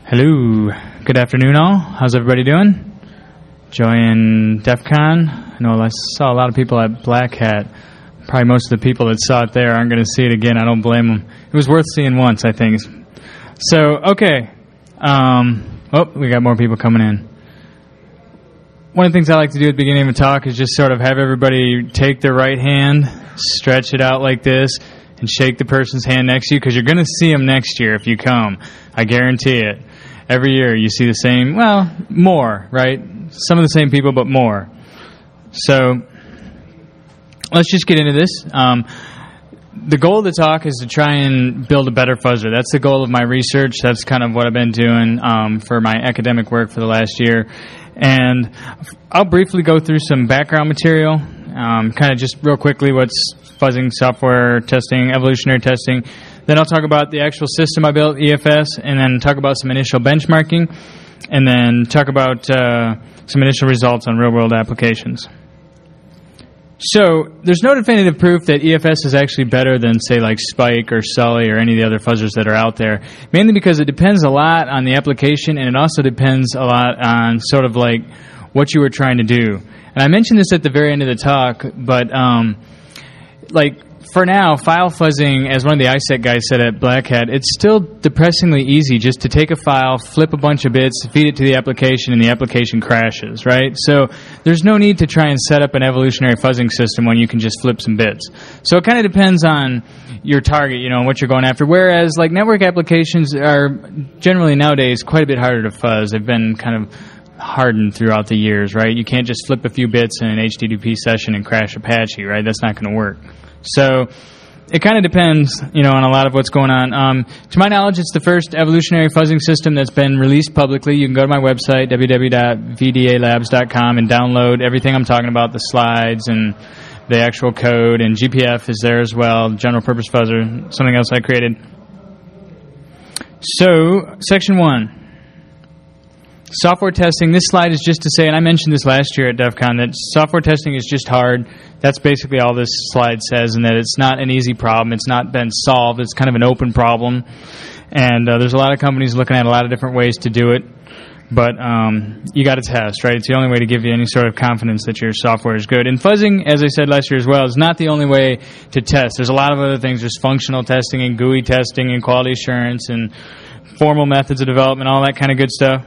Hello. Good afternoon, all. How's everybody doing? Enjoying DEF CON? I know I saw a lot of people at Black Hat. Probably most of the people that saw it there aren't going to see it again. I don't blame them. It was worth seeing once, I think. So, okay. We got more people coming in. One of the things I like to do at the beginning of a talk is just sort of have everybody take their right hand, stretch it out like this, and shake the person's hand next to you, because you're going to see them next year if you come. I guarantee it. Every year you see the same, well, more, right? Some of the same people, but more. So let's just get into this. The goal of the talk is to try and build a better fuzzer. That's the goal of my research. That's kind of what I've been doing for my academic work for the last year. And I'll briefly go through some background material, kind of just real quickly what's fuzzing, software testing, evolutionary testing. Then I'll talk about the actual system I built, EFS, and then talk about some initial benchmarking, and then talk about some initial results on real-world applications. So there's no definitive proof that EFS is actually better than, say, like Spike or Sully or any of the other fuzzers that are out there, mainly because it depends a lot on the application, and it also depends a lot on sort of like what you were trying to do. And I mentioned this at the very end of the talk, but for now, file fuzzing, as one of the ISEC guys said at Black Hat, it's still depressingly easy just to take a file, flip a bunch of bits, feed it to the application, and the application crashes, right? So there's no need to try and set up an evolutionary fuzzing system when you can just flip some bits. So it kind of depends on your target, what you're going after. Whereas, like, network applications are generally nowadays quite a bit harder to fuzz. They've been kind of hardened throughout the years, right? You can't just flip a few bits in an HTTP session and crash Apache, right? That's not going to work. So it kind of depends, on a lot of what's going on. To my knowledge, it's the first evolutionary fuzzing system that's been released publicly. You can go to my website, www.vdalabs.com, and download everything I'm talking about, the slides and the actual code, and GPF is there as well, general purpose fuzzer, something else I created. So, section 1. Software testing. This slide is just to say, and I mentioned this last year at DEF CON, that software testing is just hard. That's basically all this slide says, and that it's not an easy problem. It's not been solved. It's kind of an open problem. And there's a lot of companies looking at a lot of different ways to do it. But you got to test, right? It's the only way to give you any sort of confidence that your software is good. And fuzzing, as I said last year as well, is not the only way to test. There's a lot of other things. There's functional testing and GUI testing and quality assurance and formal methods of development, all that kind of good stuff.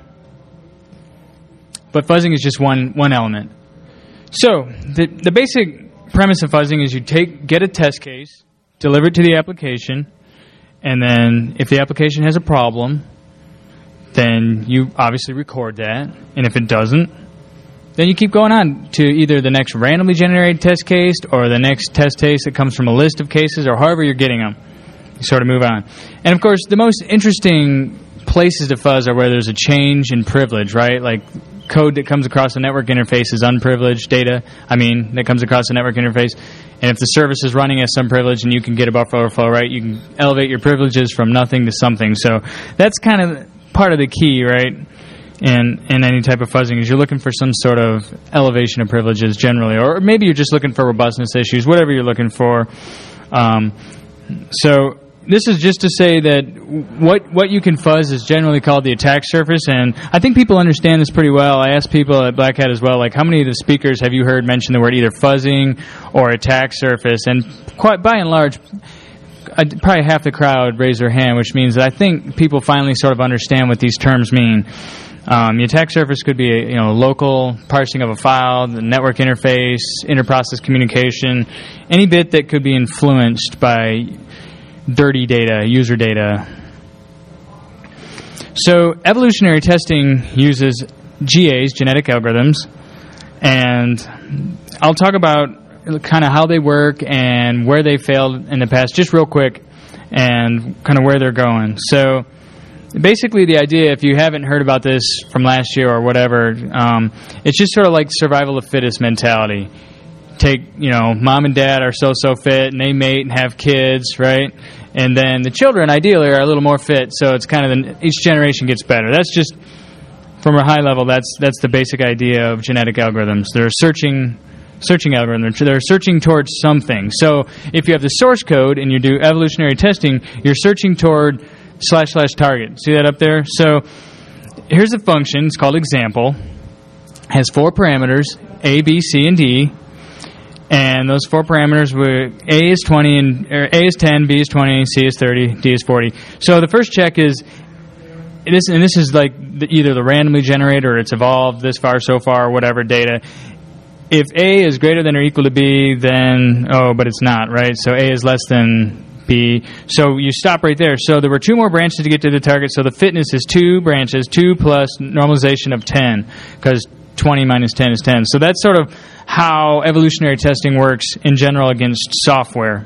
But fuzzing is just one element. So the basic premise of fuzzing is you get a test case, deliver it to the application, and then if the application has a problem, then you obviously record that. And if it doesn't, then you keep going on to either the next randomly generated test case or the next test case that comes from a list of cases, or however you're getting them. You sort of move on. And of course, the most interesting places to fuzz are where there's a change in privilege, right? Like code that comes across the network interface is unprivileged data, that comes across the network interface. And if the service is running as some privilege and you can get a buffer overflow, right, you can elevate your privileges from nothing to something. So that's kind of part of the key, right, in any type of fuzzing, is you're looking for some sort of elevation of privileges generally. Or maybe you're just looking for robustness issues, whatever you're looking for. So this is just to say that what you can fuzz is generally called the attack surface, and I think people understand this pretty well. I asked people at Black Hat as well, like, how many of the speakers have you heard mention the word either fuzzing or attack surface? And quite by and large, probably half the crowd raised their hand, which means that I think people finally sort of understand what these terms mean. The attack surface could be a local parsing of a file, the network interface, inter-process communication, any bit that could be influenced by dirty data, user data. So evolutionary testing uses GAs, genetic algorithms, and I'll talk about kind of how they work and where they failed in the past, just real quick, and kind of where they're going. So basically the idea, if you haven't heard about this from last year or whatever, it's just sort of like survival of fittest mentality. Take, mom and dad are so fit, and they mate and have kids, right? And then the children, ideally, are a little more fit, so it's kind of each generation gets better. That's just, from a high level, that's the basic idea of genetic algorithms. They're searching algorithms. They're searching towards something. So if you have the source code and you do evolutionary testing, you're searching toward //target. See that up there? So here's a function. It's called example. It has 4 parameters, A, B, C, and D. And those 4 parameters were A is 20, A is 10, B is 20, C is 30, D is 40. So the first check is, this is like either the randomly generated or it's evolved this far, so far, whatever data. If A is greater than or equal to B, then, but it's not, right? So A is less than B. So you stop right there. So there were 2 more branches to get to the target. So the fitness is 2 branches, 2 plus normalization of 10, because 20 minus 10 is 10. So that's sort of how evolutionary testing works in general against software.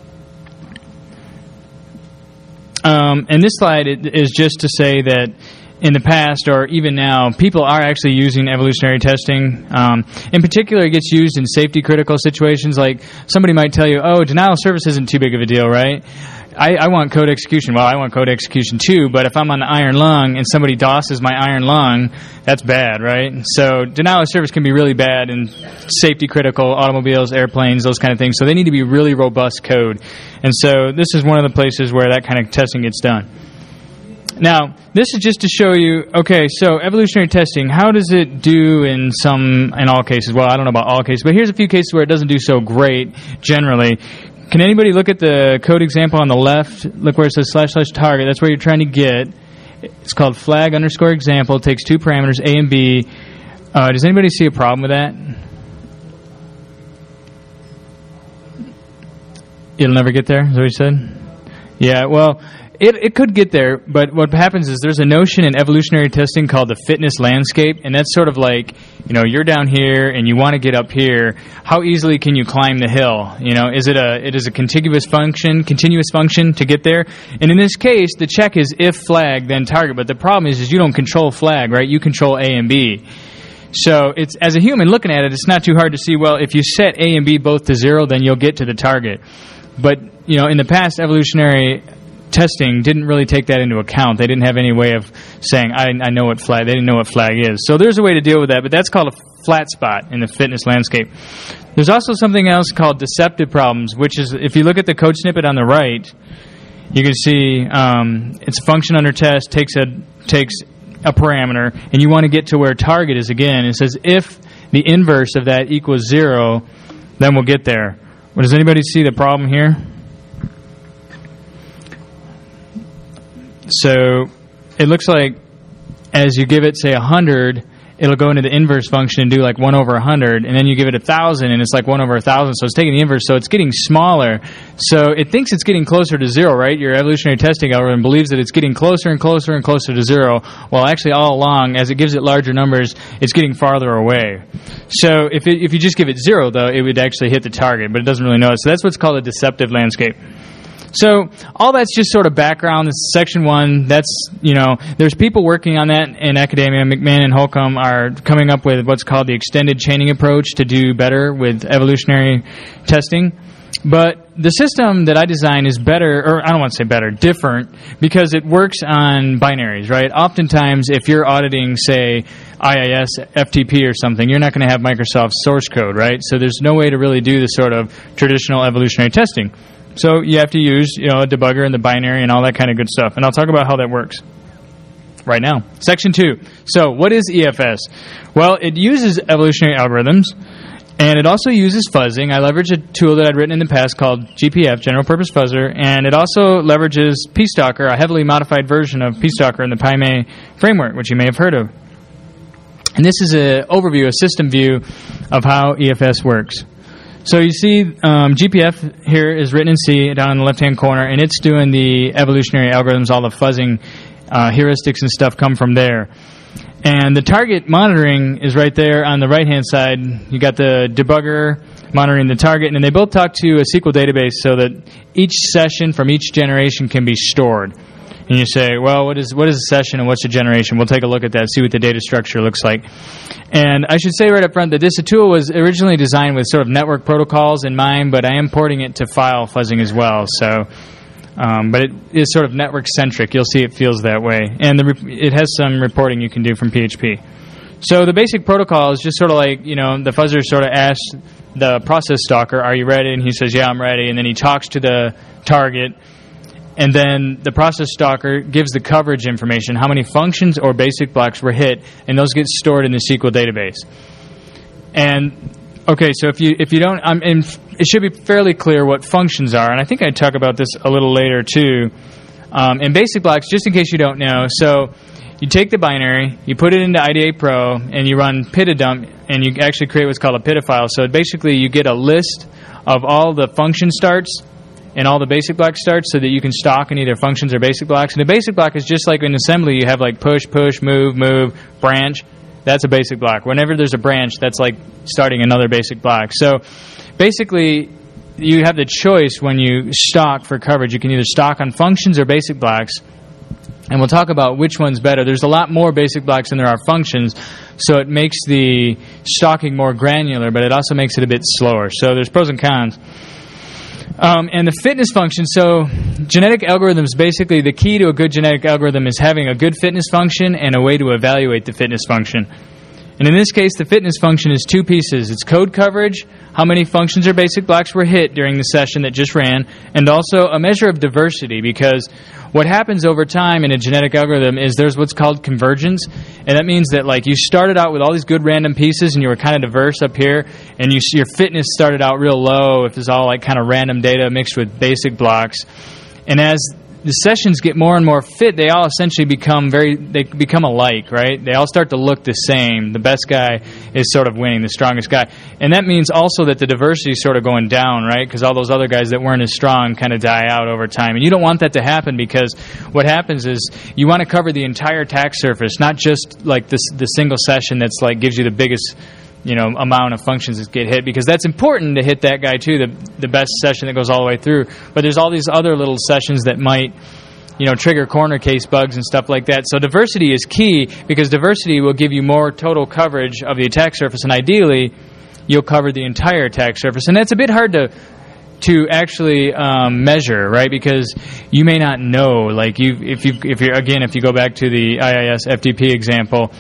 And this slide is just to say that in the past or even now, people are actually using evolutionary testing. In particular, it gets used in safety-critical situations. Like somebody might tell you, denial of service isn't too big of a deal, right? I want code execution. Well, I want code execution too, but if I'm on the iron lung and somebody DOSes my iron lung, that's bad, right? So denial of service can be really bad in safety-critical automobiles, airplanes, those kind of things. So they need to be really robust code. And so this is one of the places where that kind of testing gets done. Now, this is just to show you, okay, so evolutionary testing, how does it do in all cases? Well, I don't know about all cases, but here's a few cases where it doesn't do so great generally. Can anybody look at the code example on the left? Look where it says //target. That's where you're trying to get. It's called flag_example. It takes 2 parameters, A and B. Does anybody see a problem with that? It'll never get there, is that what you said? Yeah, well, it could get there, but what happens is there's a notion in evolutionary testing called the fitness landscape, and that's sort of like, you're down here and you want to get up here. How easily can you climb the hill? It is a continuous function to get there. And in this case, the check is if flag, then target. But the problem is you don't control flag, right? You control A and B. So it's, as a human looking at it, it's not too hard to see, well, if you set A and B both to 0, then you'll get to the target. But, in the past, evolutionary testing didn't really take that into account. They didn't have any way of saying, I know what flag, they didn't know what flag is. So there's a way to deal with that, but that's called a flat spot in the fitness landscape. There's also something else called deceptive problems, which is, if you look at the code snippet on the right, you can see it's a function under test, takes a parameter, and you want to get to where target is again. It says if the inverse of that equals 0, then we'll get there. Well, does anybody see the problem here? So it looks like as you give it, say, 100, it'll go into the inverse function and do like 1 over 100, and then you give it 1,000, and it's like 1 over 1,000, so it's taking the inverse, so it's getting smaller. So it thinks it's getting closer to 0, right? Your evolutionary testing algorithm believes that it's getting closer and closer and closer to 0, while actually all along, as it gives it larger numbers, it's getting farther away. So if you just give it 0, though, it would actually hit the target, but it doesn't really know it. So that's what's called a deceptive landscape. So all that's just sort of background. This is section 1. That's, there's people working on that in academia. McMahon and Holcomb are coming up with what's called the extended chaining approach to do better with evolutionary testing. But the system that I design is better, or I don't want to say better, different, because it works on binaries, right? Oftentimes, if you're auditing, say, IIS, FTP or something, you're not going to have Microsoft source code, right? So there's no way to really do the sort of traditional evolutionary testing. So you have to use, a debugger and the binary and all that kind of good stuff. And I'll talk about how that works right now. Section 2. So what is EFS? Well, it uses evolutionary algorithms, and it also uses fuzzing. I leverage a tool that I'd written in the past called GPF, General Purpose Fuzzer, and it also leverages PStalker, a heavily modified version of PStalker in the PyMay framework, which you may have heard of. And this is an overview, a system view of how EFS works. So you see GPF here is written in C down in the left-hand corner, and it's doing the evolutionary algorithms. All the fuzzing heuristics and stuff come from there. And the target monitoring is right there on the right-hand side. You got the debugger monitoring the target, and they both talk to a SQL database so that each session from each generation can be stored. And you say, well, what is a session and what's a generation? We'll take a look at that, see what the data structure looks like. And I should say right up front that this tool was originally designed with sort of network protocols in mind, but I am porting it to file fuzzing as well. So, but it is sort of network-centric. You'll see it feels that way. And it has some reporting you can do from PHP. So the basic protocol is just sort of like, the fuzzer sort of asks the process stalker, are you ready? And he says, yeah, I'm ready. And then he talks to the target. and then the process stalker gives the coverage information, how many functions or basic blocks were hit, and those get stored in the SQL database. And okay, so if you don't, and it should be fairly clear what functions are, and I think I talk about this a little later too. In basic blocks, just in case you don't know, so you take the binary, you put it into IDA Pro, and you run pitadump, and you actually create what's called a pita file. So basically, you get a list of all the function starts and all the basic block starts so that you can stock in either functions or basic blocks. And a basic block is just like in assembly, you have like push, move, branch. That's a basic block. Whenever there's a branch, that's like starting another basic block. So basically, you have the choice when you stock for coverage. You can either stock on functions or basic blocks. And we'll talk about which one's better. There's a lot more basic blocks than there are functions, so it makes the stocking more granular, but it also makes it a bit slower. So there's pros and cons. And the fitness function, so genetic algorithms, basically the key to a good genetic algorithm is having a good fitness function and a way to evaluate the fitness function. And in this case, the fitness function is two pieces. It's code coverage, how many functions or basic blocks were hit during the session that just ran, and also a measure of diversity, because what happens over time in a genetic algorithm is there's what's called convergence, and that means that like you started out with all these good random pieces and you were kind of diverse up here, and your fitness started out real low if it's all like kind of random data mixed with basic blocks. And as the sessions get more and more fit, they all essentially become alike, right? They all start to look the same. The best guy is sort of winning, the strongest guy. And that means also that the diversity is sort of going down, right? Because all those other guys that weren't as strong kind of die out over time. And you don't want that to happen, because what happens is you want to cover the entire attack surface, not just like the single session that's like gives you the biggest amount of functions that get hit, because that's important to hit that guy too, the best session that goes all the way through. But there's all these other little sessions that might, trigger corner case bugs and stuff like that. So diversity is key, because diversity will give you more total coverage of the attack surface, and ideally, you'll cover the entire attack surface. And that's a bit hard to actually measure, right? Because you may not know. Like if you go back to the IIS FTP example.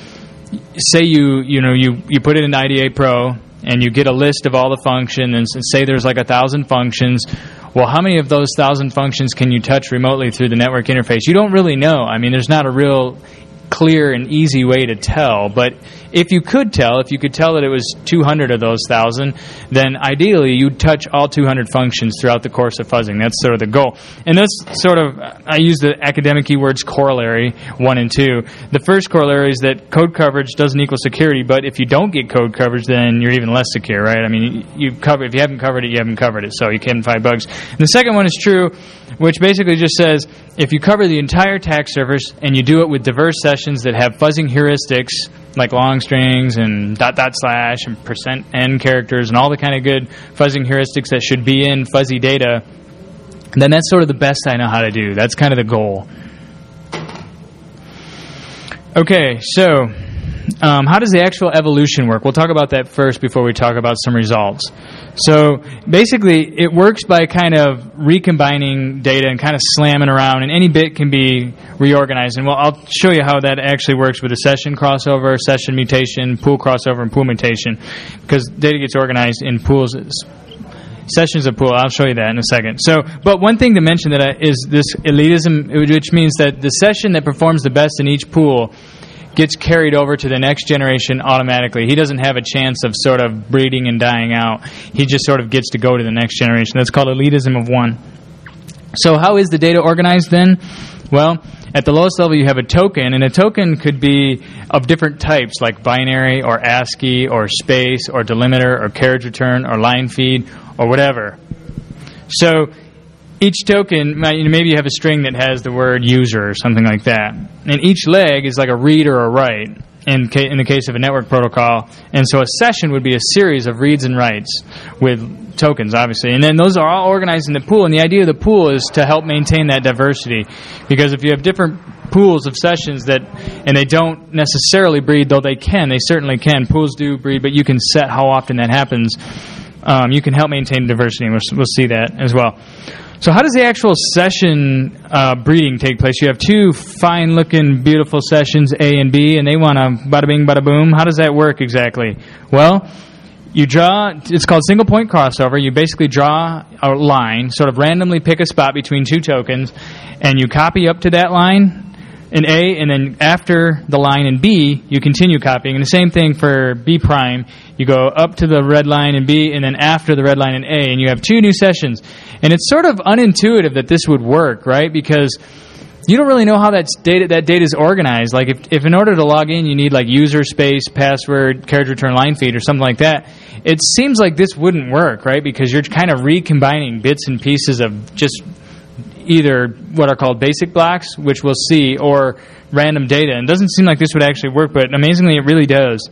Say you put it in IDA Pro and you get a list of all the functions, and say there's like 1,000 functions. Well, how many of those 1,000 functions can you touch remotely through the network interface? You don't really know. I mean, there's not a real clear and easy way to tell. But if you could tell that it was 200 of those 1,000, then ideally you'd touch all 200 functions throughout the course of fuzzing. That's sort of the goal. And that's sort of, I use the academic keywords corollary 1 and 2. The first corollary is that code coverage doesn't equal security, but if you don't get code coverage, then you're even less secure, right? I mean, if you haven't covered it, you haven't covered it, so you can't find bugs. And the second one is true, which basically just says if you cover the entire attack surface and you do it with diverse sessions that have fuzzing heuristics like long strings and .. and %n characters and all the kind of good fuzzing heuristics that should be in fuzzy data, then that's sort of the best I know how to do. That's kind of the goal. Okay, so how does the actual evolution work? We'll talk about that first before we talk about some results. So basically, it works by kind of recombining data and kind of slamming around, and any bit can be reorganized. And I'll show you how that actually works with a session crossover, session mutation, pool crossover, and pool mutation, because data gets organized in pools. Sessions of pool. I'll show you that in a second. But one thing to mention is this elitism, which means that the session that performs the best in each pool gets carried over to the next generation automatically. He doesn't have a chance of sort of breeding and dying out. He just sort of gets to go to the next generation. That's called elitism of one. So how is the data organized then? Well, at the lowest level you have a token, and a token could be of different types, like binary or ASCII or space or delimiter or carriage return or line feed or whatever. So each token, maybe you have a string that has the word user or something like that. And each leg is like a read or a write in the case of a network protocol. And so a session would be a series of reads and writes with tokens, obviously. And then those are all organized in the pool. And the idea of the pool is to help maintain that diversity. Because if you have different pools of sessions and they don't necessarily breed, though they certainly can. Pools do breed, but you can set how often that happens. You can help maintain diversity, and we'll see that as well. So how does the actual session breeding take place? You have two fine-looking, beautiful sessions, A and B, and they want to bada bing, bada boom. How does that work exactly? Well, You draw, it's called single point crossover. You basically draw a line, sort of randomly pick a spot between two tokens, and you copy up to that line in A, and then after the line in B, you continue copying. And the same thing for B prime. You go up to the red line in B, and then after the red line in A, and you have two new sessions. And it's sort of unintuitive that this would work, right? Because you don't really know how that data is organized. Like if in order to log in you need like user space, password, carriage return line feed or something like that, it seems like this wouldn't work, right? Because you're kind of recombining bits and pieces of just either what are called basic blocks, which we'll see, or random data. And it doesn't seem like this would actually work, but amazingly it really does.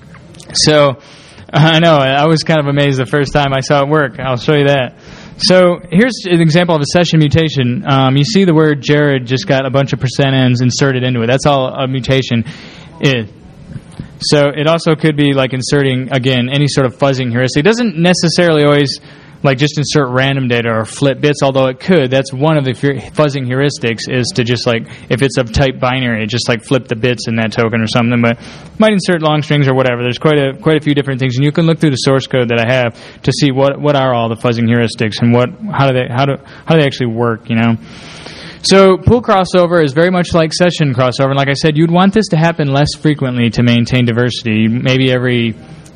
So I know, I was kind of amazed the first time I saw it work. I'll show you that. So here's an example of a session mutation. You see the word Jared just got a bunch of %ns inserted into it. That's all a mutation is. So it also could be like inserting, again, any sort of fuzzing heuristic. It doesn't necessarily always like just insert random data or flip bits, although it could. That's one of the fuzzing heuristics, is to just like, if it's of type binary, just like flip the bits in that token or something. But might insert long strings or whatever. There's quite a few different things, and you can look through the source code that I have to see what are all the fuzzing heuristics and how do they actually work, you know. So pool crossover is very much like session crossover, and like I said, you'd want this to happen less frequently to maintain diversity, maybe every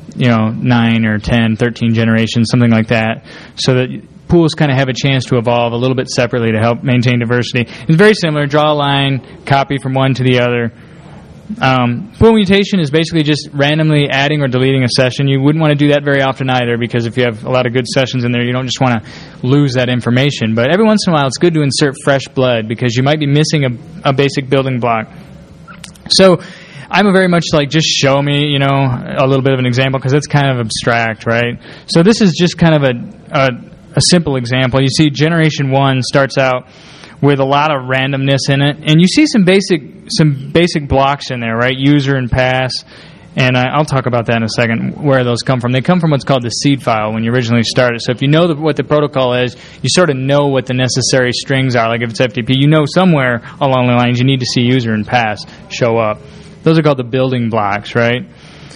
9 or 10, 13 generations, something like that, so that pools kind of have a chance to evolve a little bit separately to help maintain diversity. It's very similar. Draw a line, copy from one to the other. Pool mutation is basically just randomly adding or deleting a session. You wouldn't want to do that very often either, because if you have a lot of good sessions in there, you don't just want to lose that information. But every once in a while, it's good to insert fresh blood, because you might be missing a basic building block. So I'm very much like, just show me, a little bit of an example, because it's kind of abstract, right? So this is just kind of a simple example. You see generation 1 starts out with a lot of randomness in it, and you see some basic blocks in there, right? User and pass, and I'll talk about that in a second, where those come from. They come from what's called the seed file when you originally started. So if you know what the protocol is, you sort of know what the necessary strings are. Like if it's FTP, you know somewhere along the lines you need to see user and pass show up. Those are called the building blocks, right?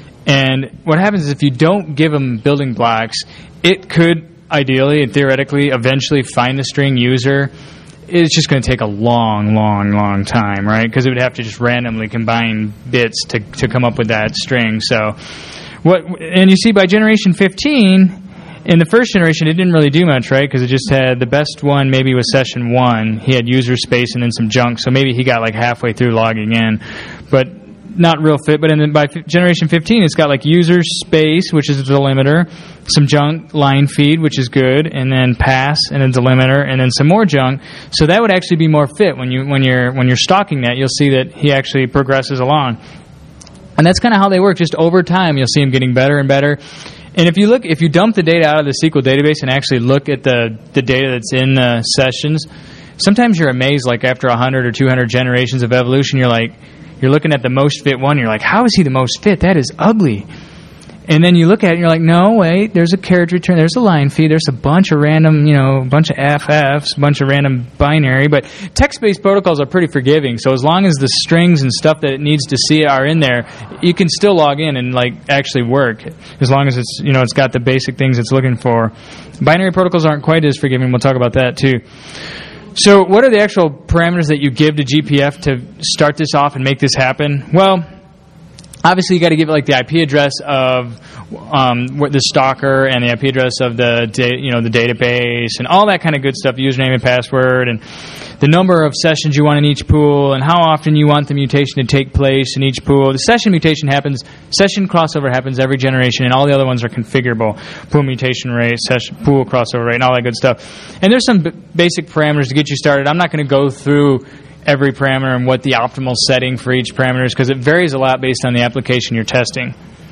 And what happens is if you don't give them building blocks, it could ideally and theoretically eventually find the string user. It's just going to take a long time, right? Because it would have to just randomly combine bits to come up with that string. So, and you see by generation 15, in the first generation, it didn't really do much, right? Because it just had the best one maybe was session 1. He had user space and then some junk, so maybe he got like halfway through logging in. But not real fit, but by generation 15, it's got like user space, which is a delimiter, some junk line feed, which is good, and then pass and a delimiter, and then some more junk. So that would actually be more fit when you're stalking that. You'll see that he actually progresses along, and that's kind of how they work. Just over time, you'll see him getting better and better. And if you dump the data out of the SQL database and actually look at the data that's in the sessions, sometimes you're amazed. Like after 100 or 200 generations of evolution, you're looking at the most fit one, you're like, how is he the most fit? That is ugly. And then you look at it and you're like, no, wait, there's a carriage return, there's a line feed, there's a bunch of random, a bunch of FFs, a bunch of random binary. But text-based protocols are pretty forgiving, so as long as the strings and stuff that it needs to see are in there, you can still log in and like actually work, as long as it's, it's got the basic things it's looking for. Binary protocols aren't quite as forgiving. We'll talk about that too. So what are the actual parameters that you give to GPF to start this off and make this happen? Well, obviously you got to give it like the IP address of the stalker and the IP address of the database and all that kind of good stuff, username and password, and the number of sessions you want in each pool, and how often you want the mutation to take place in each pool. The session crossover happens every generation, and all the other ones are configurable. Pool mutation rate, pool crossover rate, and all that good stuff. And there's some basic parameters to get you started. I'm not going to go through every parameter and what the optimal setting for each parameter is, because it varies a lot based on the application you're testing.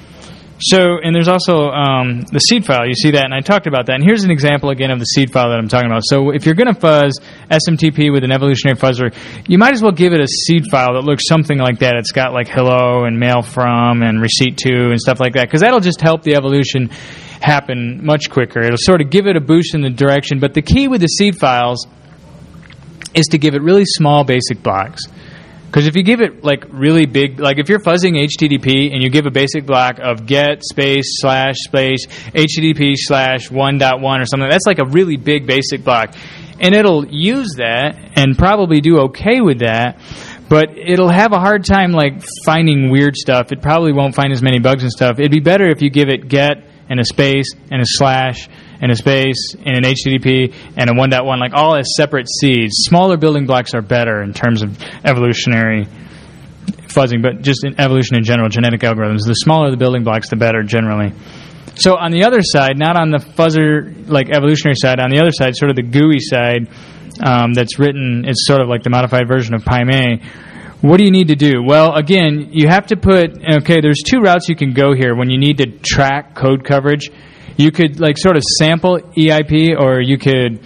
So, and there's also the seed file. You see that, and I talked about that. And here's an example again of the seed file that I'm talking about. So if you're going to fuzz SMTP with an evolutionary fuzzer, you might as well give it a seed file that looks something like that. It's got like hello and mail from and receipt to and stuff like that, because that'll just help the evolution happen much quicker. It'll sort of give it a boost in the direction. But the key with the seed files is to give it really small basic blocks. Because if you give it like really big, like if you're fuzzing HTTP and you give a basic block of get space slash space HTTP slash 1.1 or something, that's like a really big basic block. And it'll use that and probably do okay with that, but it'll have a hard time like finding weird stuff. It probably won't find as many bugs and stuff. It'd be better if you give it get and a space and a slash and a space and an HTTP and a 1.1, like all as separate seeds. Smaller building blocks are better in terms of evolutionary fuzzing, but just in evolution in general, genetic algorithms. The smaller the building blocks, the better generally. So on the other side, not on the fuzzer, like evolutionary side, on the other side, sort of the GUI side, that's written, it's sort of like the modified version of PyMay. What do you need to do? Well, again, you have to put, okay, there's two routes you can go here when you need to track code coverage. You could like sort of sample EIP, or you could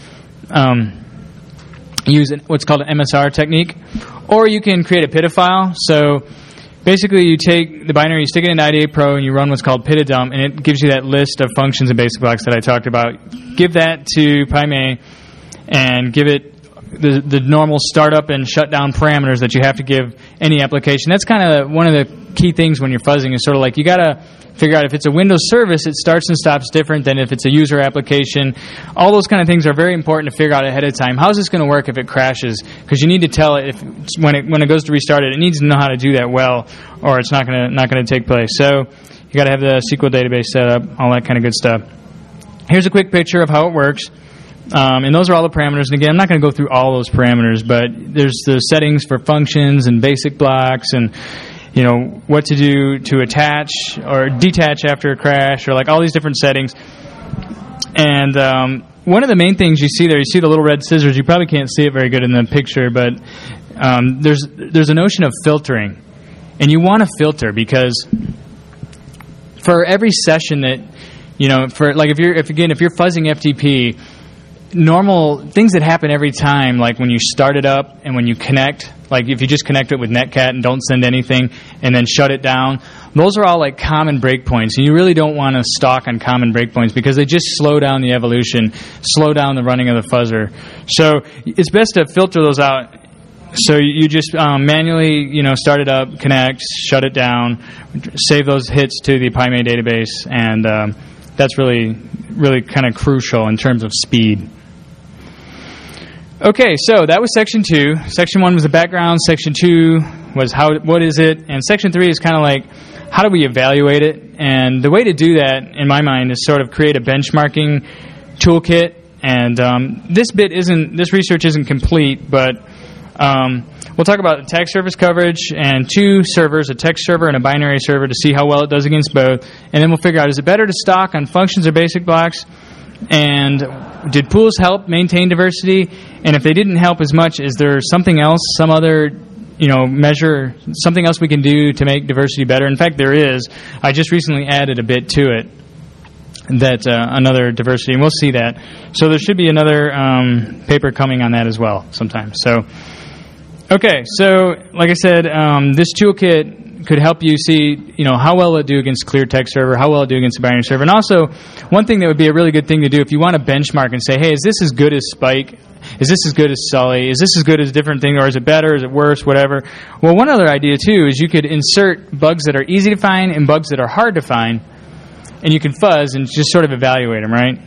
use what's called an MSR technique, or you can create a PIDA file. So basically, you take the binary, you stick it in IDA Pro, and you run what's called PIDA dump, and it gives you that list of functions and basic blocks that I talked about. Give that to PyMay, and give it the normal startup and shutdown parameters that you have to give any application. That's kind of one of the key things when you're fuzzing, is sort of like you got to figure out if it's a Windows service, it starts and stops different than if it's a user application. All those kind of things are very important to figure out ahead of time. How's this going to work if it crashes? Because you need to tell it if when it goes to restart it, it needs to know how to do that well, or it's not going to take place. So you got to have the SQL database set up, all that kind of good stuff. Here's a quick picture of how it works. And those are all the parameters. And again, I'm not going to go through all those parameters, but there's the settings for functions and basic blocks, and you know what to do to attach or detach after a crash, or like all these different settings. And one of the main things you see there, you see the little red scissors. You probably can't see it very good in the picture, but there's a notion of filtering, and you want to filter because for every session that for like if you're fuzzing FTP. Normal things that happen every time, like when you start it up and when you connect, like if you just connect it with Netcat and don't send anything and then shut it down, those are all like common breakpoints. And you really don't want to stalk on common breakpoints because they just slow down the evolution, slow down the running of the fuzzer. So it's best to filter those out. So you just manually, start it up, connect, shut it down, save those hits to the PyMay database, and that's really, really kind of crucial in terms of speed. Okay, so that was Section 2. Section 1 was the background. Section 2 was what is it? And Section 3 is kind of like, how do we evaluate it? And the way to do that, in my mind, is sort of create a benchmarking toolkit. And this research isn't complete, but we'll talk about attack surface coverage and two servers, a text server and a binary server, to see how well it does against both. And then we'll figure out, is it better to stock on functions or basic blocks? And did pools help maintain diversity? And if they didn't help as much, is there something else, some other measure, something else we can do to make diversity better? In fact, there is. I just recently added a bit to it, that another diversity, and we'll see that. So there should be another paper coming on that as well sometime. So, okay, so like I said, this toolkit could help you see, how well it do against clear text server, how well it do against a binary server. And also, one thing that would be a really good thing to do if you want to benchmark and say, hey, is this as good as Spike? Is this as good as Sully? Is this as good as a different thing, or is it better? Is it worse? Whatever. Well, one other idea, too, is you could insert bugs that are easy to find and bugs that are hard to find, and you can fuzz and just sort of evaluate them, right?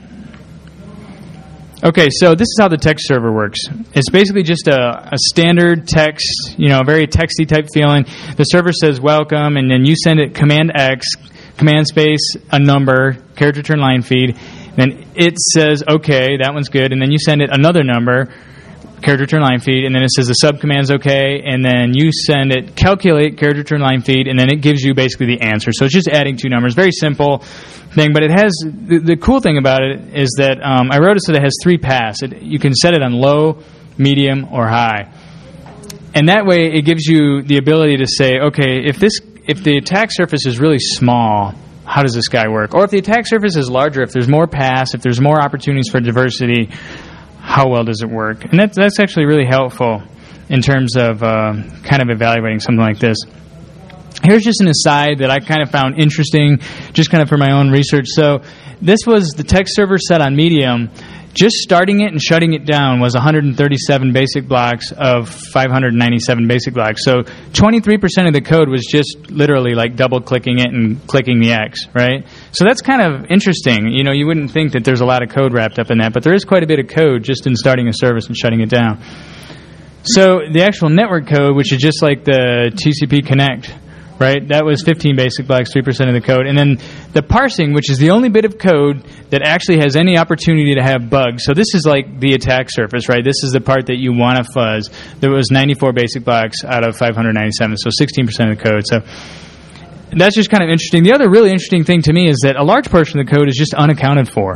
Okay, so this is how the text server works. It's basically just a standard text, a very texty type feeling. The server says welcome, and then you send it command X, command space, a number, character return line feed. Then it says, okay, that one's good. And then you send it another number, character return line feed, and then it says the subcommand's okay, and then you send it calculate character return line feed, and then it gives you basically the answer. So it's just adding two numbers. Very simple thing, but it has the cool thing about it is that I wrote it so that it has three paths. You can set it on low, medium, or high, and that way it gives you the ability to say, okay, if the attack surface is really small, how does this guy work? Or if the attack surface is larger, if there's more paths, if there's more opportunities for diversity, how well does it work? And that's actually really helpful in terms of kind of evaluating something like this. Here's just an aside that I kind of found interesting, just kind of for my own research. So this was the text server set on medium. just starting it and shutting it down was 137 basic blocks of 597 basic blocks. So 23% of the code was just literally like double-clicking it and clicking the X, right? So that's kind of interesting. You know, you wouldn't think that there's a lot of code wrapped up in that, but there is quite a bit of code just in starting a service and shutting it down. So the actual network code, which is just like the TCP connect, right? That was 15 basic blocks, 3% of the code. And then the parsing, which is the only bit of code that actually has any opportunity to have bugs. So this is like the attack surface, right? This is the part that you want to fuzz. There was 94 basic blocks out of 597, so 16% of the code. So that's just kind of interesting. The other really interesting thing to me is that a large portion of the code is just unaccounted for.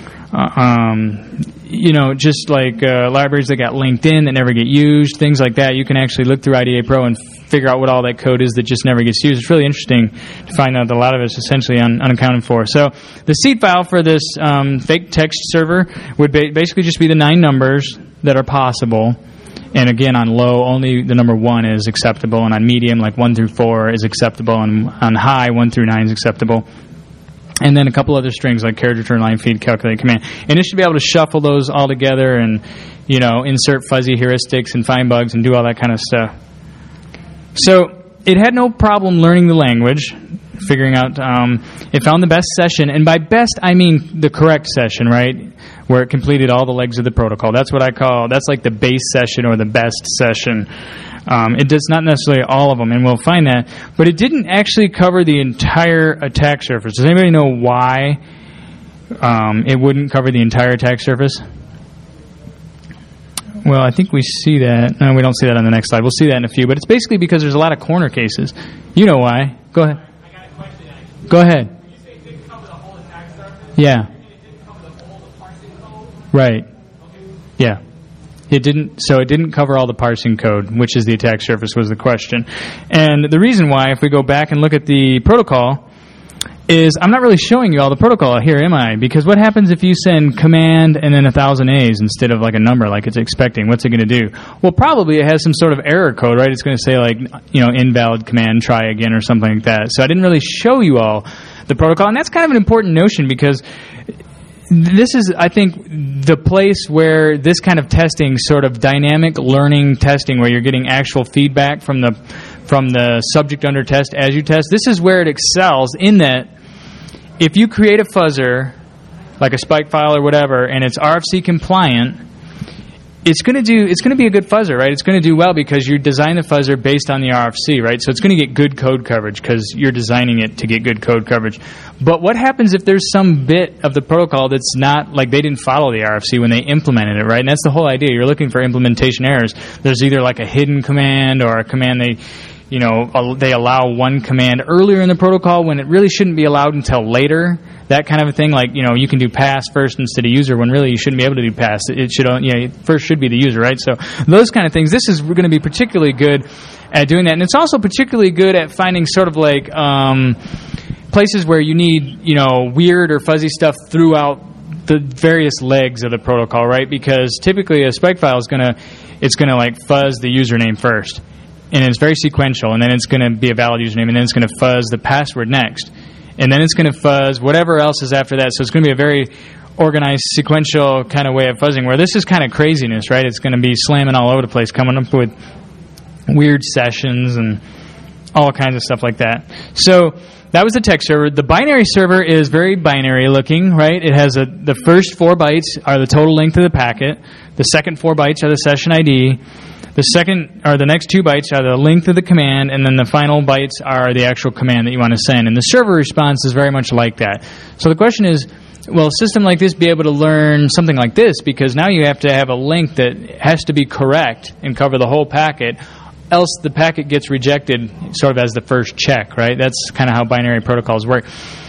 You know, just like libraries that got linked in that never get used, things like that. You can actually look through IDA Pro and figure out what all that code is that just never gets used. It's really interesting to find out that a lot of it is essentially unaccounted for. So the seed file for this fake text server would basically just be the 9 numbers that are possible. And again, on low, only the number 1 is acceptable. And on medium, like 1 through 4 is acceptable. And on high, 1 through 9 is acceptable. And then a couple other strings like carriage return, line feed, calculate command. And it should be able to shuffle those all together and, you know, insert fuzzy heuristics and find bugs and do all that kind of stuff. So it had no problem learning the language, figuring out, it found the best session. And by best, I mean the correct session, right, where it completed all the legs of the protocol. That's what I call, that's like the base session or the best session. It does not necessarily all of them, and we'll find that. But it didn't actually cover the entire attack surface. Does anybody know why it wouldn't cover the entire attack surface? Well, I think we see that. No, we don't see that on the next slide. We'll see that in a few. But it's basically because there's a lot of corner cases. You know why. Go ahead. I got a question, actually. Go ahead. When you say it didn't cover the whole attack surface, yeah. you mean it didn't cover the whole parsing code? Right. Okay. Yeah. It didn't cover all the parsing code, which is the attack surface, was the question. And the reason why, if we go back and look at the protocol, is I'm not really showing you all the protocol here, am I? Because what happens if you send command and then 1,000 A's instead of like a number like it's expecting? What's it going to do? Well, probably it has some sort of error code, right? It's going to say like, you know, invalid command, try again or something like that. So I didn't really show you all the protocol. And that's kind of an important notion because this is, I think, the place where this kind of testing, sort of dynamic learning testing, where you're getting actual feedback from the subject under test as you test, this is where it excels in that if you create a fuzzer, like a spike file or whatever, and it's RFC compliant, it's going to be a good fuzzer, right? It's going to do well because you design the fuzzer based on the RFC, right? So it's going to get good code coverage because you're designing it to get good code coverage. But what happens if there's some bit of the protocol that's not, like they didn't follow the RFC when they implemented it, right? And that's the whole idea. You're looking for implementation errors. There's either like a hidden command or a command they allow one command earlier in the protocol when it really shouldn't be allowed until later. That kind of a thing, like, you know, you can do pass first instead of user when really you shouldn't be able to do pass. It should, first should be the user, right? So those kind of things. This is going to be particularly good at doing that, and it's also particularly good at finding sort of like places where you need, you know, weird or fuzzy stuff throughout the various legs of the protocol, right? Because typically a spike file is gonna like fuzz the username first, and it's very sequential, and then it's going to be a valid username, and then it's going to fuzz the password next. And then it's going to fuzz whatever else is after that. So it's going to be a very organized, sequential kind of way of fuzzing, where this is kind of craziness, right? It's going to be slamming all over the place, coming up with weird sessions and all kinds of stuff like that. So that was the text server. The binary server is very binary looking, right? It has the first 4 bytes are the total length of the packet. The second 4 bytes are the session ID. The next 2 bytes are the length of the command, and then the final bytes are the actual command that you want to send. And the server response is very much like that. So the question is, will a system like this be able to learn something like this? Because now you have to have a link that has to be correct and cover the whole packet, else the packet gets rejected sort of as the first check, right? That's kind of how binary protocols work.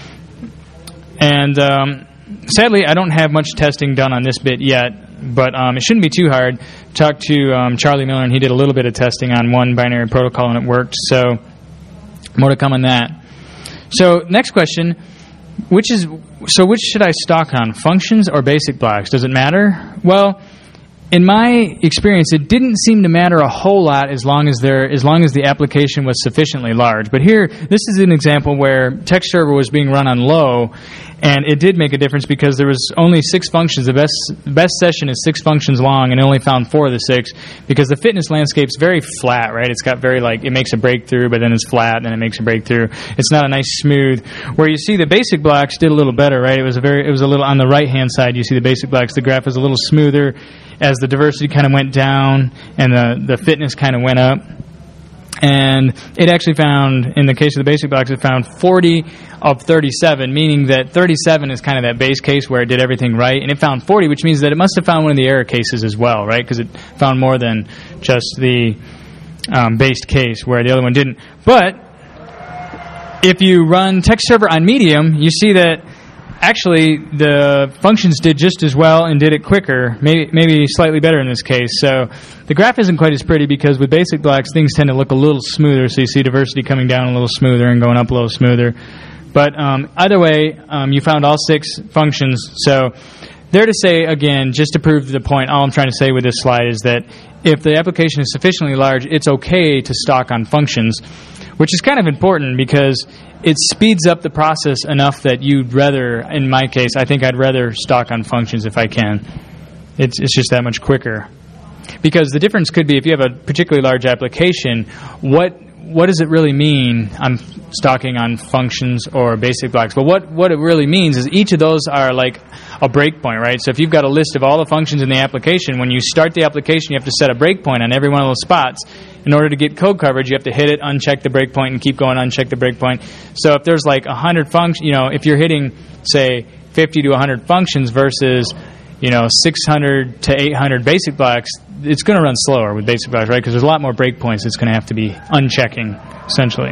And sadly, I don't have much testing done on this bit yet. But it shouldn't be too hard. Talked to Charlie Miller, and he did a little bit of testing on one binary protocol, and it worked. So more to come on that. So next question, which should I stock on, functions or basic blocks? Does it matter? Well, in my experience, it didn't seem to matter a whole lot as long as the application was sufficiently large. But here, this is an example where text server was being run on low, and it did make a difference because there was only 6 functions. The best session is 6 functions long, and it only found 4 of the 6 because the fitness landscape's very flat, right? It's got very it makes a breakthrough, but then it's flat, and then it makes a breakthrough. It's not a nice smooth. Where you see the basic blocks did a little better, right? It was a little on the right hand side. You see the basic blocks. The graph was a little smoother as the diversity kind of went down and the fitness kind of went up. And it actually found, in the case of the basic blocks, it found 40 of 37, meaning that 37 is kind of that base case where it did everything right. And it found 40, which means that it must have found one of the error cases as well, right? Because it found more than just the based case where the other one didn't. But if you run text server on medium, you see that actually the functions did just as well and did it quicker, maybe slightly better in this case. So the graph isn't quite as pretty because with basic blocks things tend to look a little smoother, so you see diversity coming down a little smoother and going up a little smoother. But either way, you found all 6 functions. So there to say, again, just to prove the point, all I'm trying to say with this slide is that if the application is sufficiently large, it's okay to stock on functions, which is kind of important because it speeds up the process enough that you'd rather, in my case, I think I'd rather stock on functions if I can. It's just that much quicker. Because the difference could be if you have a particularly large application, what does it really mean I'm stocking on functions or basic blocks? But what it really means is each of those are like a breakpoint, right? So if you've got a list of all the functions in the application, when you start the application, you have to set a breakpoint on every one of those spots. In order to get code coverage, you have to hit it, uncheck the breakpoint, and keep going, uncheck the breakpoint. So if there's like 100 functions, if you're hitting, say, 50 to 100 functions versus, 600 to 800 basic blocks, it's going to run slower with basic blocks, right? Because there's a lot more breakpoints it's going to have to be unchecking, essentially.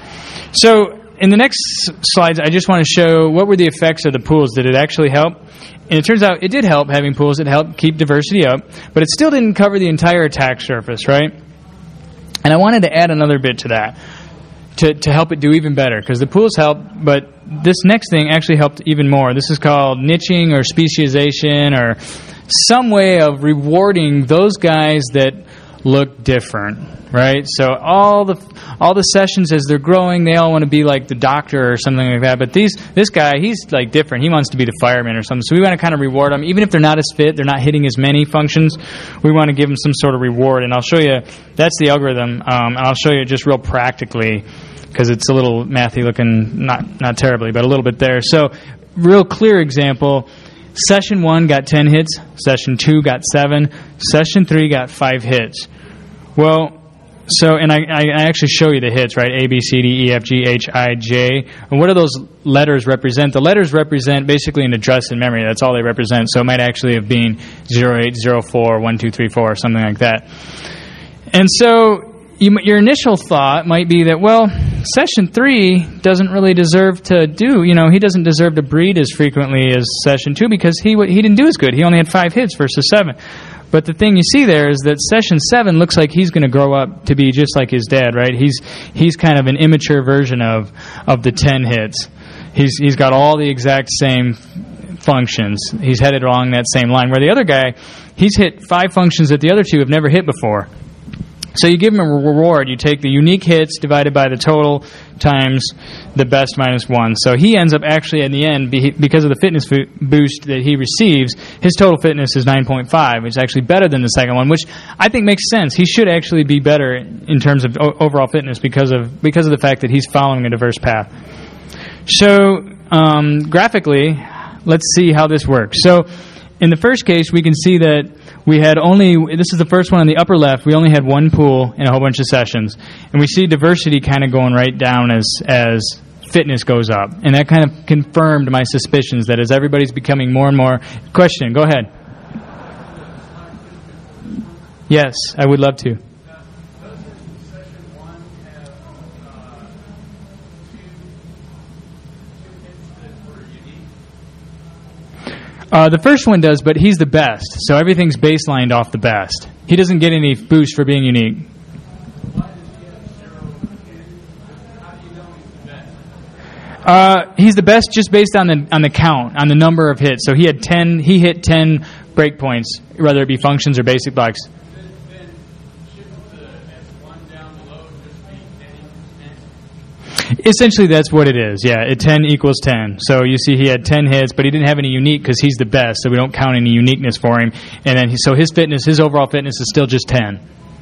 So in the next slides, I just want to show what were the effects of the pools. Did it actually help? And it turns out it did help having pools. It helped keep diversity up, but it still didn't cover the entire attack surface, right? And I wanted to add another bit to that to help it do even better, because the pools help, but this next thing actually helped even more. This is called niching or specialization, or some way of rewarding those guys that look different, right? So all the sessions as they're growing, they all want to be like the doctor or something like that. But this guy, he's like different. He wants to be the fireman or something. So we want to kind of reward them, even if they're not as fit, they're not hitting as many functions. We want to give them some sort of reward. And I'll show you. That's the algorithm. And I'll show you just real practically, because it's a little mathy looking, not terribly, but a little bit there. So real clear example. Session 1 got 10 hits. Session 2 got 7. Session 3 got 5 hits. Well, and I actually show you the hits, right? A, B, C, D, E, F, G, H, I, J. And what do those letters represent? The letters represent basically an address in memory. That's all they represent. So it might actually have been 0804, 1234, or something like that. And so your initial thought might be that, well, Session 3 doesn't really deserve to he doesn't deserve to breed as frequently as Session 2 because he didn't do as good. He only had 5 hits versus 7. But the thing you see there is that Session 7 looks like he's going to grow up to be just like his dad, right? He's kind of an immature version of the 10 hits. He's got all the exact same functions. He's headed along that same line. Where the other guy, he's hit 5 functions that the other 2 have never hit before. So you give him a reward. You take the unique hits divided by the total times the best minus 1. So he ends up actually at the end, because of the fitness boost that he receives, his total fitness is 9.5, which is actually better than the second one, which I think makes sense. He should actually be better in terms of overall fitness because of the fact that he's following a diverse path. So graphically, let's see how this works. So in the first case, we can see that we had this is the first one on the upper left, we only had 1 pool and a whole bunch of sessions. And we see diversity kind of going right down as fitness goes up. And that kind of confirmed my suspicions that as everybody's becoming more and more... Question, go ahead. Yes, I would love to. The first one does, but he's the best, so everything's baselined off the best. He doesn't get any boost for being unique. He's the best just based on the count, on the number of hits. So he had 10. He hit 10 breakpoints, whether it be functions or basic blocks. Then shouldn't the S1 down below just be 10 equals 10? Essentially, that's what it is. Yeah, 10 equals 10. So you see, he had 10 hits, but he didn't have any unique because he's the best. So we don't count any uniqueness for him. And then so his fitness, his overall fitness, is still just 10.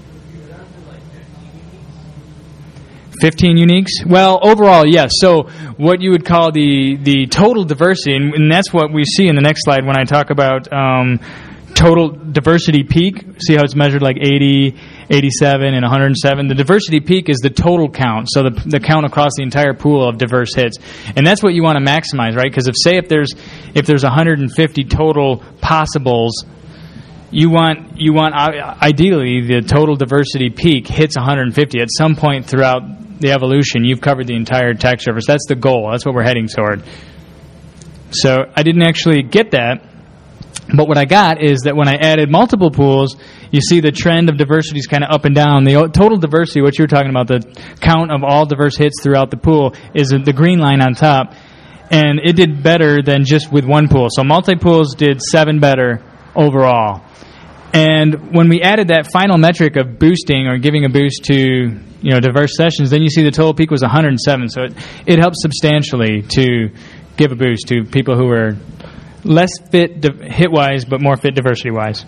15 uniques? Well, overall, yes. So what you would call the total diversity, and that's what we see in the next slide when I talk about total diversity peak. See how it's measured like 80, 87, and 107? The diversity peak is the total count, so the count across the entire pool of diverse hits. And that's what you want to maximize, right? Because if there's 150 total possibles, you want ideally the total diversity peak hits 150 at some point throughout the evolution. You've covered the entire attack surface. That's the goal. That's what we're heading toward. So I didn't actually get that, but what I got is that when I added multiple pools, you see the trend of diversity is kind of up and down. The total diversity, what you were talking about, the count of all diverse hits throughout the pool, is the green line on top, and it did better than just with one pool. So multi-pools did 7 better overall. And when we added that final metric of boosting or giving a boost to diverse sessions, then you see the total peak was 107. So it helps substantially to give a boost to people who are less fit hit-wise but more fit diversity-wise.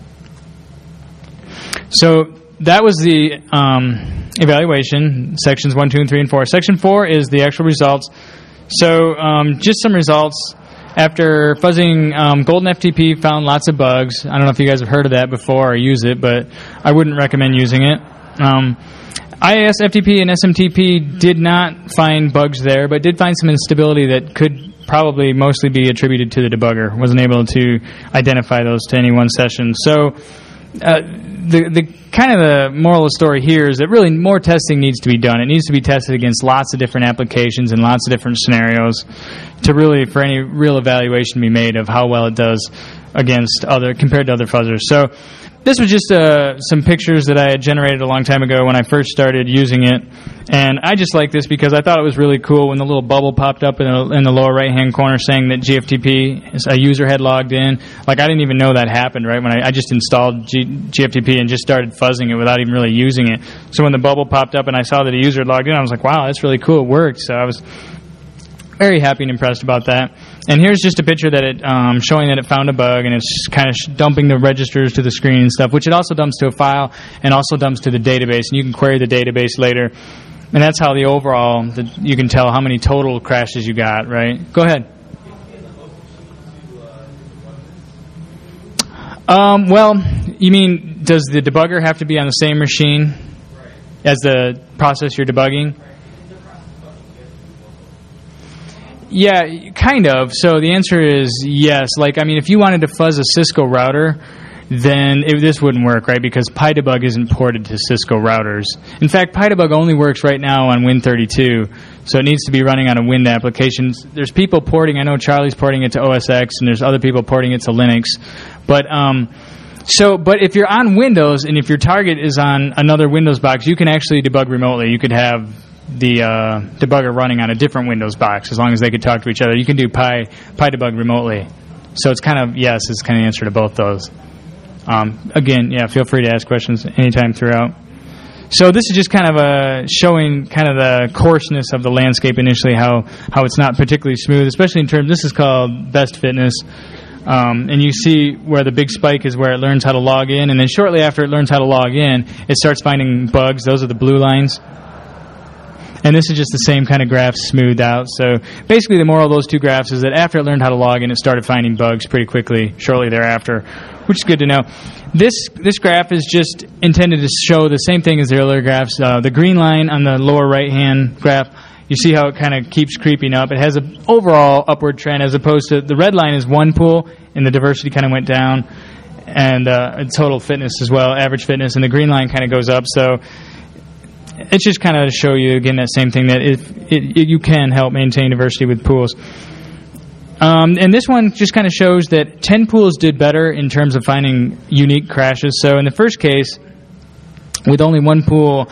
So that was the evaluation, sections 1, 2, and 3, and 4. Section 4 is the actual results. So just some results. After fuzzing, Golden FTP found lots of bugs. I don't know if you guys have heard of that before or use it, but I wouldn't recommend using it. IIS FTP and SMTP did not find bugs there, but did find some instability that could probably mostly be attributed to the debugger. Wasn't able to identify those to any one session. So the kind of the moral of the story here is that really more testing needs to be done. It needs to be tested against lots of different applications and lots of different scenarios for any real evaluation to be made of how well it does compared to other fuzzers. So this was just some pictures that I had generated a long time ago when I first started using it. And I just like this because I thought it was really cool when the little bubble popped up in the lower right-hand corner saying that GFTP, a user had logged in. Like, I didn't even know that happened, right? When I just installed GFTP and just started fuzzing it without even really using it. So when the bubble popped up and I saw that a user had logged in, I was like, wow, that's really cool. It worked. So I was very happy and impressed about that. And here's just a picture that it showing that it found a bug, and it's kind of dumping the registers to the screen and stuff, which it also dumps to a file and also dumps to the database. And you can query the database later. And that's how the overall, you can tell how many total crashes you got, right? Go ahead. Well, you mean, does the debugger have to be on the same machine as the process you're debugging? Yeah, kind of. So the answer is yes. Like, I mean, if you wanted to fuzz a Cisco router, then this wouldn't work, right? Because PyDebug isn't ported to Cisco routers. In fact, PyDebug only works right now on Win32, so it needs to be running on a Win application. There's people porting. I know Charlie's porting it to OS X, and there's other people porting it to Linux. But but if you're on Windows and if your target is on another Windows box, you can actually debug remotely. You could have the debugger running on a different Windows box as long as they could talk to each other. You can do PyDebug remotely. So it's kind of, yes, it's kind of answer to both those. Again, yeah, feel free to ask questions anytime throughout. So this is just kind of showing kind of the coarseness of the landscape initially, how it's not particularly smooth, especially in terms, this is called best fitness. And you see where the big spike is where it learns how to log in, and then shortly after it learns how to log in, it starts finding bugs. Those are the blue lines. And this is just the same kind of graph smoothed out. So basically the moral of those two graphs is that after it learned how to log in, it started finding bugs pretty quickly shortly thereafter, which is good to know. This graph is just intended to show the same thing as the earlier graphs. The green line on the lower right-hand graph, you see how it kind of keeps creeping up. It has an overall upward trend as opposed to the red line is one pool, and the diversity kind of went down, and total fitness as well, average fitness, and the green line kind of goes up. So it's just kind of to show you, again, that same thing, that you can help maintain diversity with pools. And this one just kind of shows that 10 pools did better in terms of finding unique crashes. So in the first case, with only one pool,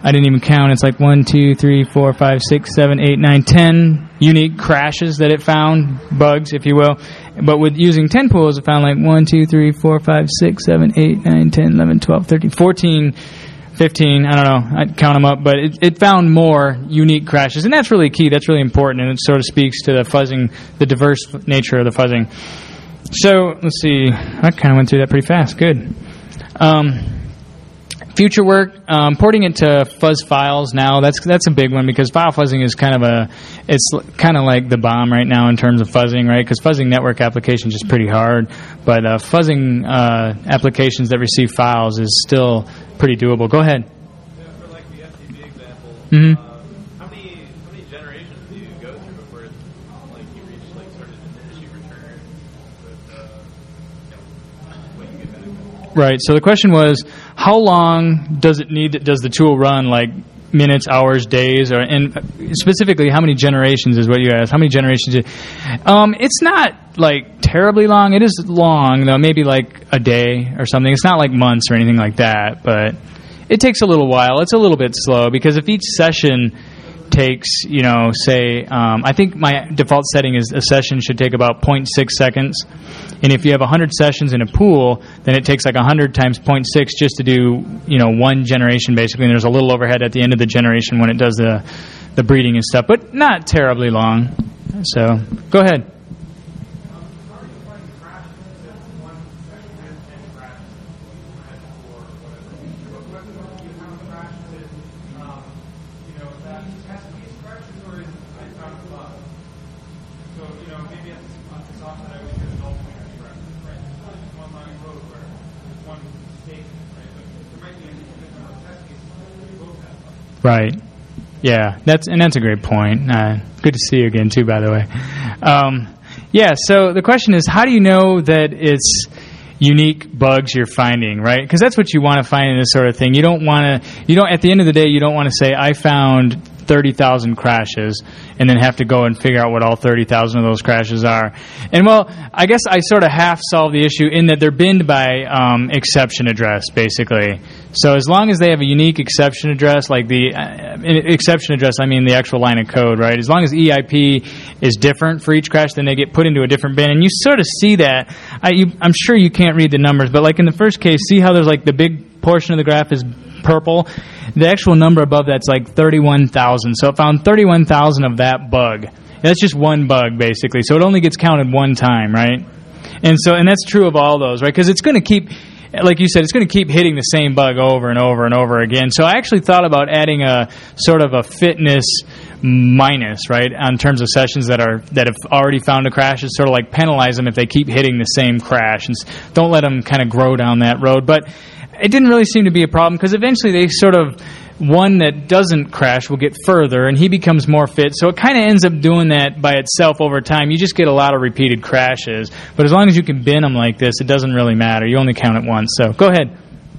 I didn't even count. It's like 1, 2, 3, 4, 5, 6, 7, 8, 9, 10 unique crashes that it found, bugs, if you will. But with using 10 pools, it found like 1, 2, 3, 4, 5, 6, 7, 8, 9, 10, 11, 12, 13, 14, 15, I don't know, I'd count them up, but it found more unique crashes, and that's really key, that's really important, and it sort of speaks to the fuzzing, the diverse nature of the fuzzing. So, let's see, I kind of went through that pretty fast, good. Future work, porting it to fuzz files now, that's a big one, because file fuzzing is kind of it's kind of like the bomb right now in terms of fuzzing, right? Because fuzzing network applications is pretty hard, but fuzzing applications that receive files is still pretty doable. Go ahead. Yeah, for like the FTP example, how many generations do you go through before like you reach like sort of diminishing return with what you get back? Right. So the question was, how long does the tool run? Like minutes, hours, days, and specifically, how many generations is what you asked? How many generations? It's not like terribly long. It is long though, maybe like a day or something. It's not like months or anything like that, but it takes a little while. It's a little bit slow because if each session takes, say, I think my default setting is a session should take about 0.6 seconds. And if you have 100 sessions in a pool, then it takes like 100 times 0.6 just to do, one generation basically. And there's a little overhead at the end of the generation when it does the breeding and stuff, but not terribly long. So, go ahead. Right. Yeah, that's a great point. Good to see you again, too, by the way. So the question is, how do you know that it's unique bugs you're finding, right? Because that's what you want to find in this sort of thing. At the end of the day, you don't want to say, I found 30,000 crashes and then have to go and figure out what all 30,000 of those crashes are. And well, I guess I sort of half solved the issue in that they're binned by exception address, basically. So as long as they have a unique exception address, like the exception address, I mean the actual line of code, right? As long as EIP is different for each crash, then they get put into a different bin. And you sort of see that. I'm sure you can't read the numbers, but like in the first case, see how there's like the big portion of the graph is purple? The actual number above that's like 31,000. So it found 31,000 of that bug. That's just one bug, basically. So it only gets counted one time, right? And that's true of all those, right? Because it's going to keep, like you said, it's going to keep hitting the same bug over and over and over again. So I actually thought about adding a sort of a fitness minus, right, in terms of sessions that have already found a crash. It's sort of like penalize them if they keep hitting the same crash, and don't let them kind of grow down that road. But it didn't really seem to be a problem because eventually they sort of, one that doesn't crash will get further and he becomes more fit. So it kind of ends up doing that by itself over time. You just get a lot of repeated crashes. But as long as you can bin them like this, it doesn't really matter. You only count it once. So go ahead.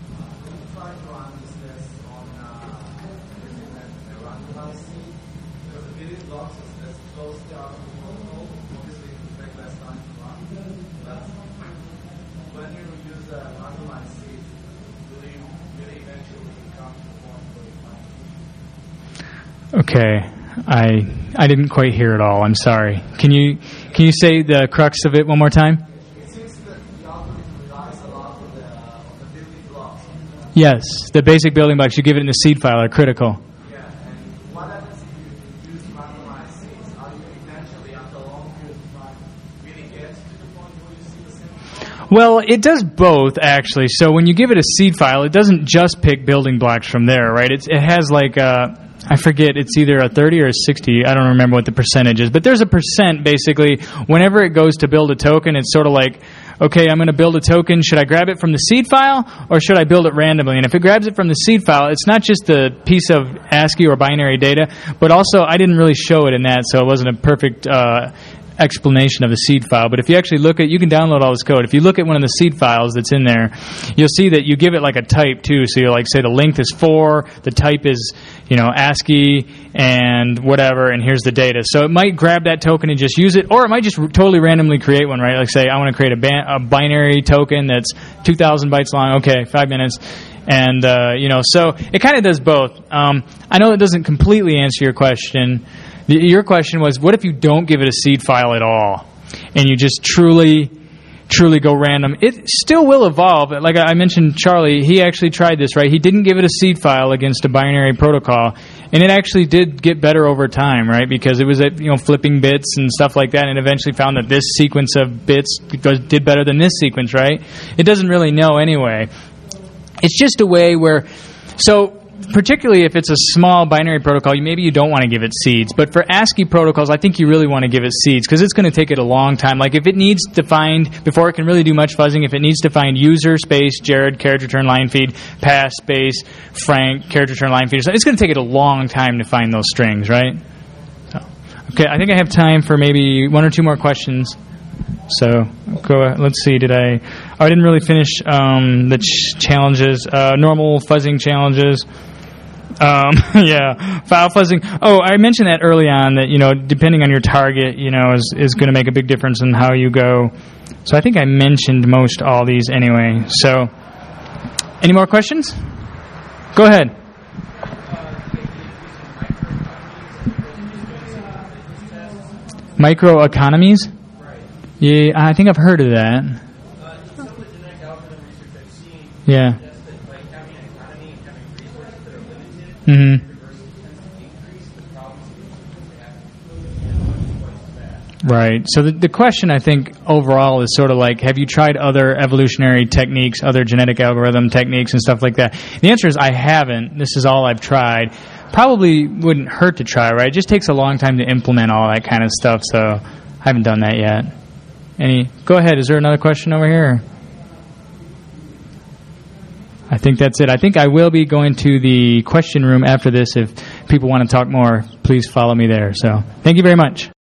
Okay, I didn't quite hear it all. I'm sorry. Can you say the crux of it one more time? It seems that the algorithm relies a lot on the building blocks. Yes, the basic building blocks you give it in the seed file are critical. Yeah, and what happens if you use randomized seeds? Are you eventually, after a long period of time, really get to the point where you see the same? Well, it does both, actually. So when you give it a seed file, it doesn't just pick building blocks from there, right? It has like I forget, it's either a 30 or a 60. I don't remember what the percentage is. But there's a percent, basically. Whenever it goes to build a token, it's sort of like, okay, I'm going to build a token. Should I grab it from the seed file, or should I build it randomly? And if it grabs it from the seed file, it's not just a piece of ASCII or binary data, but also I didn't really show it in that, so it wasn't a perfect explanation of the seed file. But if you actually look at, you can download all this code. If you look at one of the seed files that's in there, you'll see that you give it like a type too. So you're like, say the length is 4, the type is, ASCII and whatever, and here's the data. So it might grab that token and just use it, or it might just totally randomly create one, right? Like say, I want to create a binary token that's 2,000 bytes long. Okay, 5 minutes. And, so it kind of does both. I know it doesn't completely answer your question. Your question was, what if you don't give it a seed file at all, and you just truly go random? It still will evolve. Like I mentioned, Charlie, he actually tried this, right? He didn't give it a seed file against a binary protocol, and it actually did get better over time, right? Because it was at, flipping bits and stuff like that, and eventually found that this sequence of bits did better than this sequence, right? It doesn't really know anyway. It's just a way where, so particularly if it's a small binary protocol, maybe you don't want to give it seeds. But for ASCII protocols, I think you really want to give it seeds because it's going to take it a long time. Like if it needs to find, before it can really do much fuzzing, if it needs to find user space, Jared, carriage return line feed, pass space, Frank, carriage return line feed, it's going to take it a long time to find those strings, right? So, okay, I think I have time for maybe one or two more questions. So let's see. I didn't really finish the challenges. Normal fuzzing challenges. Yeah, file fuzzing. Oh, I mentioned that early on that depending on your target, is going to make a big difference in how you go. So I think I mentioned most all these anyway. So, any more questions? Go ahead. Microeconomies? Yeah, I think I've heard of that. Some of the genetic algorithm research I've seen Yeah. suggests that like having an economy and having resources that are limited Mm-hmm. reverses tends to increase the problem solutions they have twice as fast. Right. So the question, I think, overall is sort of like, have you tried other evolutionary techniques, other genetic algorithm techniques and stuff like that? The answer is I haven't. This is all I've tried. Probably wouldn't hurt to try, right? It just takes a long time to implement all that kind of stuff, so I haven't done that yet. Go ahead. Is there another question over here? I think that's it. I think I will be going to the question room after this. If people want to talk more, please follow me there. So thank you very much.